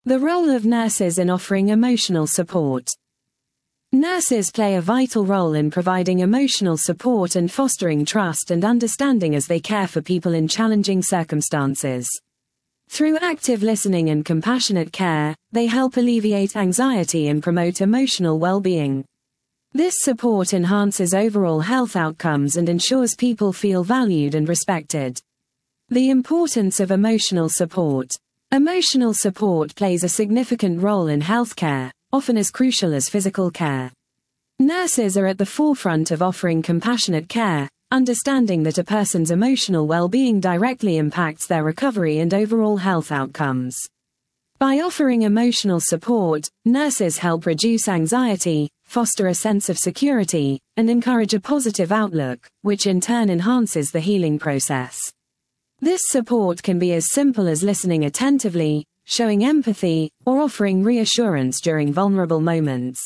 The role of nurses in offering emotional support. Nurses play a vital role in providing emotional support and fostering trust and understanding as they care for people in challenging circumstances. Through active listening and compassionate care, they help alleviate anxiety and promote emotional well-being. This support enhances overall health outcomes and ensures people feel valued and respected. The importance of emotional support. Emotional support plays a significant role in healthcare, often as crucial as physical care. Nurses are at the forefront of offering compassionate care, understanding that a person's emotional well-being directly impacts their recovery and overall health outcomes. By offering emotional support, nurses help reduce anxiety, foster a sense of security, and encourage a positive outlook, which in turn enhances the healing process. This support can be as simple as listening attentively, showing empathy, or offering reassurance during vulnerable moments.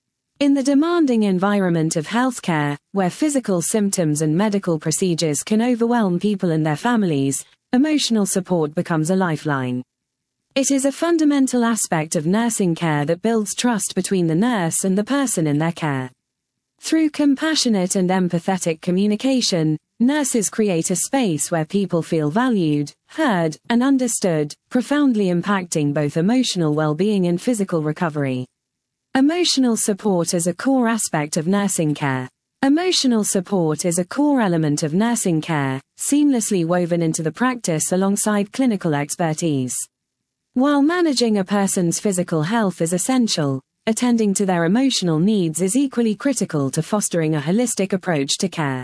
In the demanding environment of healthcare, where physical symptoms and medical procedures can overwhelm people and their families, emotional support becomes a lifeline. It is a fundamental aspect of nursing care that builds trust between the nurse and the person in their care. Through compassionate and empathetic communication, nurses create a space where people feel valued, heard, and understood, profoundly impacting both emotional well-being and physical recovery. Emotional support is a core aspect of nursing care. Emotional support is a core element of nursing care, seamlessly woven into the practice alongside clinical expertise. While managing a person's physical health is essential, attending to their emotional needs is equally critical to fostering a holistic approach to care.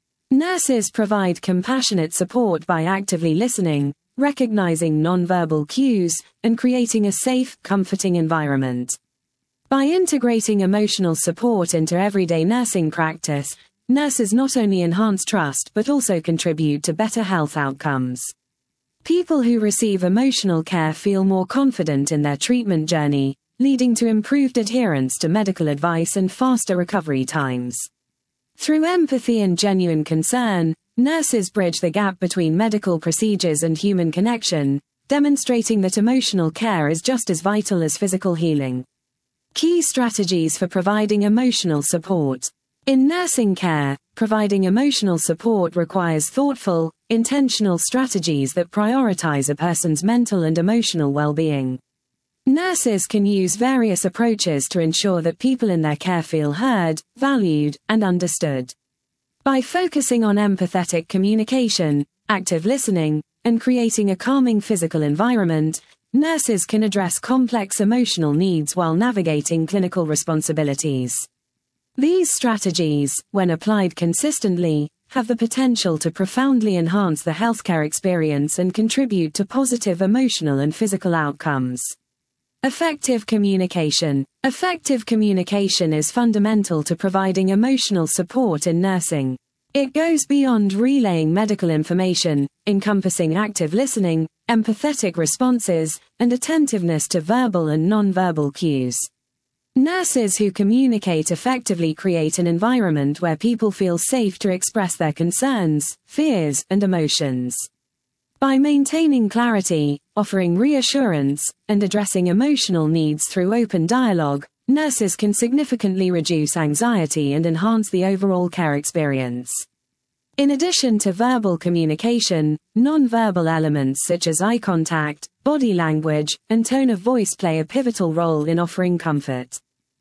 Nurses provide compassionate support by actively listening, recognizing nonverbal cues, and creating a safe, comforting environment. By integrating emotional support into everyday nursing practice, nurses not only enhance trust but also contribute to better health outcomes. People who receive emotional care feel more confident in their treatment journey, leading to improved adherence to medical advice and faster recovery times. Through empathy and genuine concern, nurses bridge the gap between medical procedures and human connection, demonstrating that emotional care is just as vital as physical healing. Key strategies for providing emotional support. In nursing care, providing emotional support requires thoughtful, intentional strategies that prioritize a person's mental and emotional well-being. Nurses can use various approaches to ensure that people in their care feel heard, valued, and understood. By focusing on empathetic communication, active listening, and creating a calming physical environment, nurses can address complex emotional needs while navigating clinical responsibilities. These strategies, when applied consistently, have the potential to profoundly enhance the healthcare experience and contribute to positive emotional and physical outcomes. Effective communication. Effective communication is fundamental to providing emotional support in nursing. It goes beyond relaying medical information, encompassing active listening, empathetic responses, and attentiveness to verbal and nonverbal cues. Nurses who communicate effectively create an environment where people feel safe to express their concerns, fears, and emotions. By maintaining clarity, offering reassurance, and addressing emotional needs through open dialogue, nurses can significantly reduce anxiety and enhance the overall care experience. In addition to verbal communication, non-verbal elements such as eye contact, body language, and tone of voice play a pivotal role in offering comfort.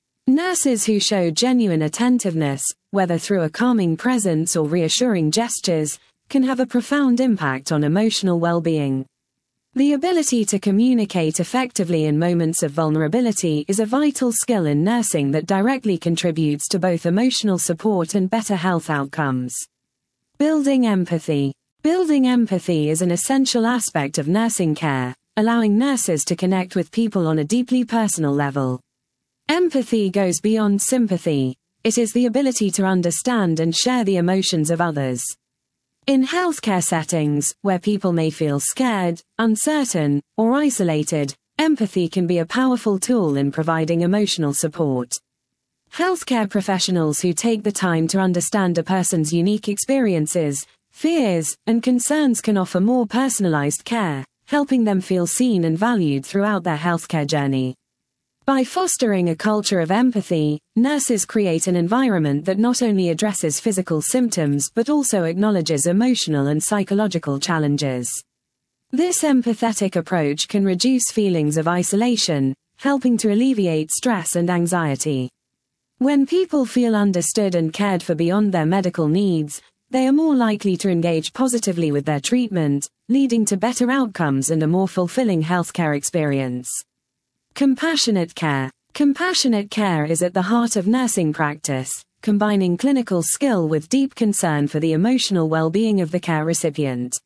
Nurses who show genuine attentiveness, whether through a calming presence or reassuring gestures, can have a profound impact on emotional well-being. The ability to communicate effectively in moments of vulnerability is a vital skill in nursing that directly contributes to both emotional support and better health outcomes. Building empathy. Building empathy is an essential aspect of nursing care, allowing nurses to connect with people on a deeply personal level. Empathy goes beyond sympathy. It is the ability to understand and share the emotions of others. In healthcare settings, where people may feel scared, uncertain, or isolated, empathy can be a powerful tool in providing emotional support. Healthcare professionals who take the time to understand a person's unique experiences, fears, and concerns can offer more personalized care, helping them feel seen and valued throughout their healthcare journey. By fostering a culture of empathy, nurses create an environment that not only addresses physical symptoms but also acknowledges emotional and psychological challenges. This empathetic approach can reduce feelings of isolation, helping to alleviate stress and anxiety. When people feel understood and cared for beyond their medical needs, they are more likely to engage positively with their treatment, leading to better outcomes and a more fulfilling healthcare experience. Compassionate care. Compassionate care is at the heart of nursing practice, combining clinical skill with deep concern for the emotional well-being of the care recipient.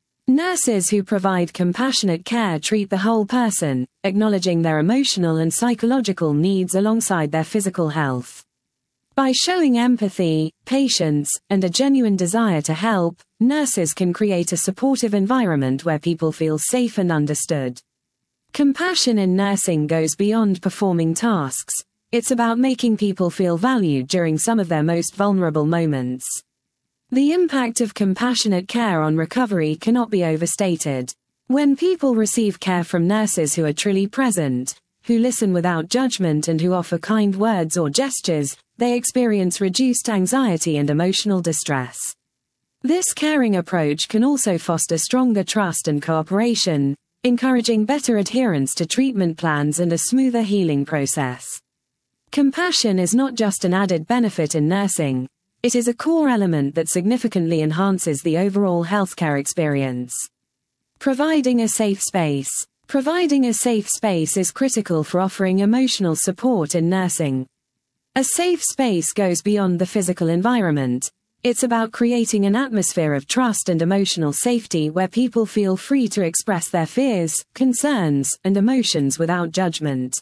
Nurses who provide compassionate care treat the whole person, acknowledging their emotional and psychological needs alongside their physical health. By showing empathy, patience, and a genuine desire to help, nurses can create a supportive environment where people feel safe and understood. Compassion in nursing goes beyond performing tasks. It's about making people feel valued during some of their most vulnerable moments. The impact of compassionate care on recovery cannot be overstated. When people receive care from nurses who are truly present, who listen without judgment and who offer kind words or gestures, they experience reduced anxiety and emotional distress. This caring approach can also foster stronger trust and cooperation, encouraging better adherence to treatment plans and a smoother healing process. Compassion is not just an added benefit in nursing, it is a core element that significantly enhances the overall healthcare experience. Providing a safe space. Providing a safe space is critical for offering emotional support in nursing. A safe space goes beyond the physical environment. It's about creating an atmosphere of trust and emotional safety where people feel free to express their fears, concerns, and emotions without judgment.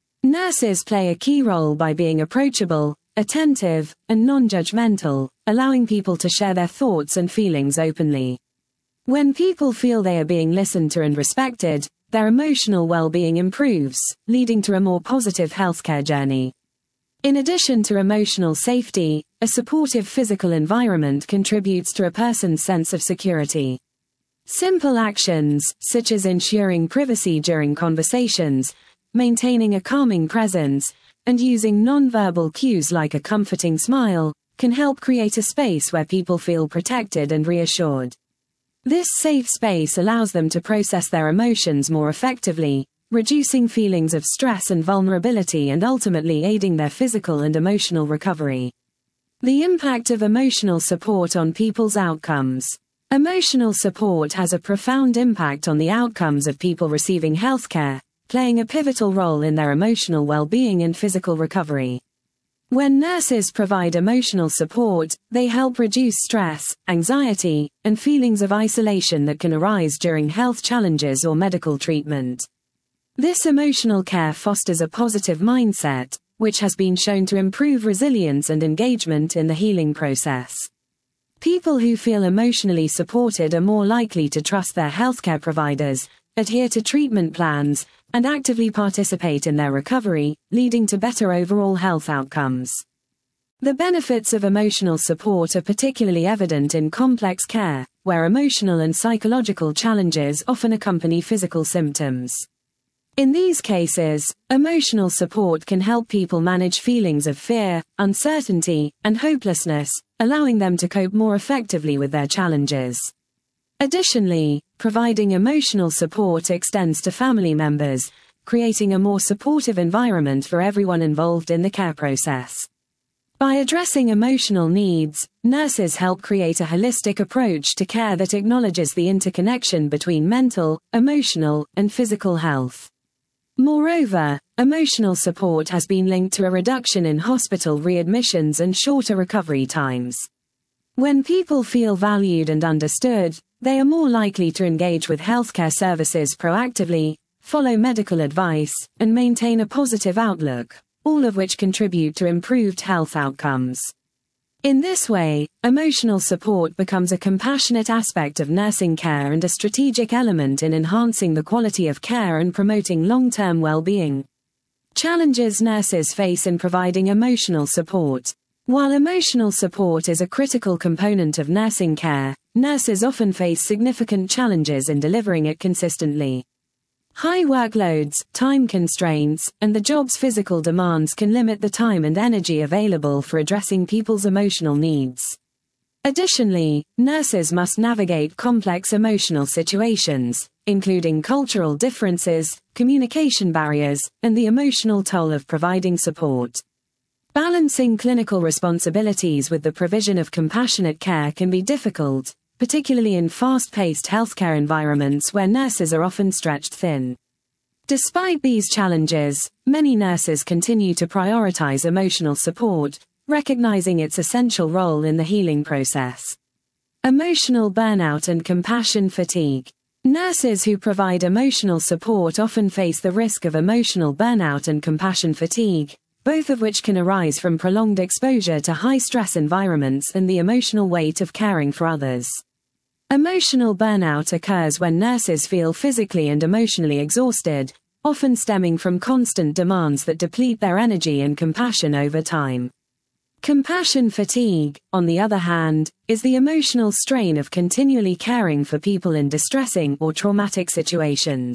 Nurses play a key role by being approachable, attentive, and non-judgmental, allowing people to share their thoughts and feelings openly. When people feel they are being listened to and respected, their emotional well-being improves, leading to a more positive healthcare journey. In addition to emotional safety, a supportive physical environment contributes to a person's sense of security. Simple actions, such as ensuring privacy during conversations, maintaining a calming presence, and using non-verbal cues like a comforting smile, can help create a space where people feel protected and reassured. This safe space allows them to process their emotions more effectively, reducing feelings of stress and vulnerability and ultimately aiding their physical and emotional recovery. The impact of emotional support on people's outcomes. Emotional support has a profound impact on the outcomes of people receiving healthcare, playing a pivotal role in their emotional well-being and physical recovery. When nurses provide emotional support, they help reduce stress, anxiety, and feelings of isolation that can arise during health challenges or medical treatment. This emotional care fosters a positive mindset, which has been shown to improve resilience and engagement in the healing process. People who feel emotionally supported are more likely to trust their healthcare providers, adhere to treatment plans, and actively participate in their recovery, leading to better overall health outcomes. The benefits of emotional support are particularly evident in complex care, where emotional and psychological challenges often accompany physical symptoms. In these cases, emotional support can help people manage feelings of fear, uncertainty, and hopelessness, allowing them to cope more effectively with their challenges. Additionally, providing emotional support extends to family members, creating a more supportive environment for everyone involved in the care process. By addressing emotional needs, nurses help create a holistic approach to care that acknowledges the interconnection between mental, emotional, and physical health. Moreover, emotional support has been linked to a reduction in hospital readmissions and shorter recovery times. When people feel valued and understood, they are more likely to engage with healthcare services proactively, follow medical advice, and maintain a positive outlook, all of which contribute to improved health outcomes. In this way, emotional support becomes a compassionate aspect of nursing care and a strategic element in enhancing the quality of care and promoting long-term well-being. Challenges nurses face in providing emotional support. While emotional support is a critical component of nursing care, nurses often face significant challenges in delivering it consistently. High workloads, time constraints, and the job's physical demands can limit the time and energy available for addressing people's emotional needs. Additionally, nurses must navigate complex emotional situations, including cultural differences, communication barriers, and the emotional toll of providing support. Balancing clinical responsibilities with the provision of compassionate care can be difficult, particularly in fast-paced healthcare environments where nurses are often stretched thin. Despite these challenges, many nurses continue to prioritize emotional support, recognizing its essential role in the healing process. Emotional burnout and compassion fatigue. Nurses who provide emotional support often face the risk of emotional burnout and compassion fatigue, both of which can arise from prolonged exposure to high-stress environments and the emotional weight of caring for others. Emotional burnout occurs when nurses feel physically and emotionally exhausted, often stemming from constant demands that deplete their energy and compassion over time. Compassion fatigue, on the other hand, is the emotional strain of continually caring for people in distressing or traumatic situations.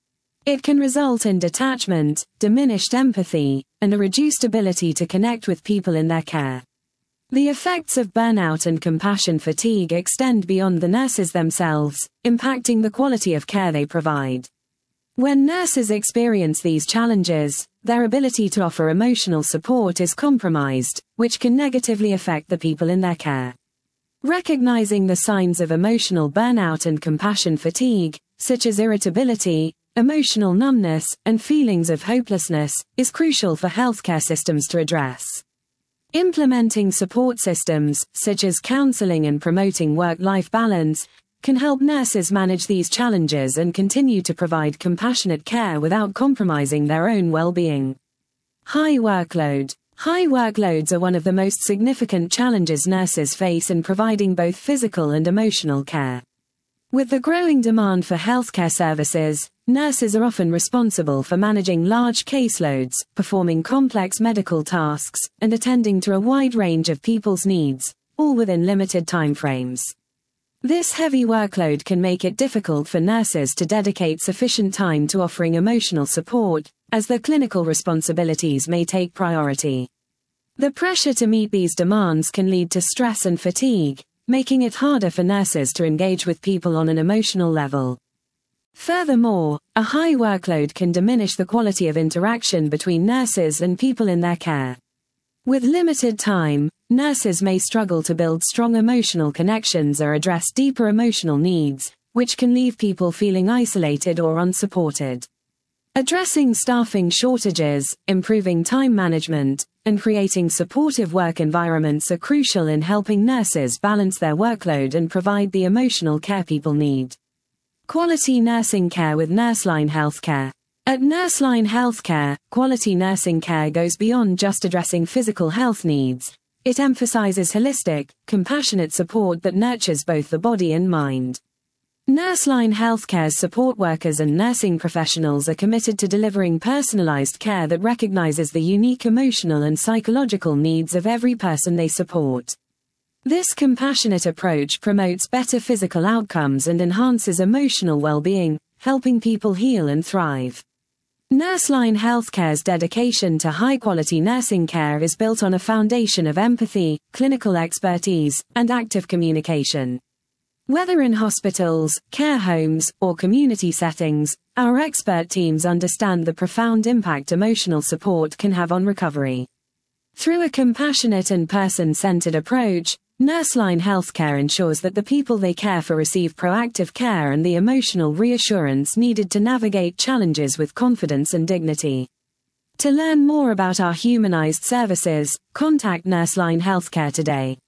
It can result in detachment, diminished empathy, and a reduced ability to connect with people in their care. The effects of burnout and compassion fatigue extend beyond the nurses themselves, impacting the quality of care they provide. When nurses experience these challenges, their ability to offer emotional support is compromised, which can negatively affect the people in their care. Recognizing the signs of emotional burnout and compassion fatigue, such as irritability, emotional numbness, and feelings of hopelessness, is crucial for healthcare systems to address. Implementing support systems, such as counseling and promoting work-life balance, can help nurses manage these challenges and continue to provide compassionate care without compromising their own well-being. High workload. High workloads are one of the most significant challenges nurses face in providing both physical and emotional care. With the growing demand for healthcare services, nurses are often responsible for managing large caseloads, performing complex medical tasks, and attending to a wide range of people's needs, all within limited timeframes. This heavy workload can make it difficult for nurses to dedicate sufficient time to offering emotional support, as their clinical responsibilities may take priority. The pressure to meet these demands can lead to stress and fatigue, making it harder for nurses to engage with people on an emotional level. Furthermore, a high workload can diminish the quality of interaction between nurses and people in their care. With limited time, nurses may struggle to build strong emotional connections or address deeper emotional needs, which can leave people feeling isolated or unsupported. Addressing staffing shortages, improving time management, and creating supportive work environments are crucial in helping nurses balance their workload and provide the emotional care people need. Quality nursing care with Nurseline Healthcare. At Nurseline Healthcare, quality nursing care goes beyond just addressing physical health needs. It emphasizes holistic, compassionate support that nurtures both the body and mind. Nurseline Healthcare's support workers and nursing professionals are committed to delivering personalized care that recognizes the unique emotional and psychological needs of every person they support. This compassionate approach promotes better physical outcomes and enhances emotional well-being, helping people heal and thrive. Nurseline Healthcare's dedication to high-quality nursing care is built on a foundation of empathy, clinical expertise, and active communication. Whether in hospitals, care homes, or community settings, our expert teams understand the profound impact emotional support can have on recovery. Through a compassionate and person-centered approach, Nurseline Healthcare ensures that the people they care for receive proactive care and the emotional reassurance needed to navigate challenges with confidence and dignity. To learn more about our humanized services, contact Nurseline Healthcare today.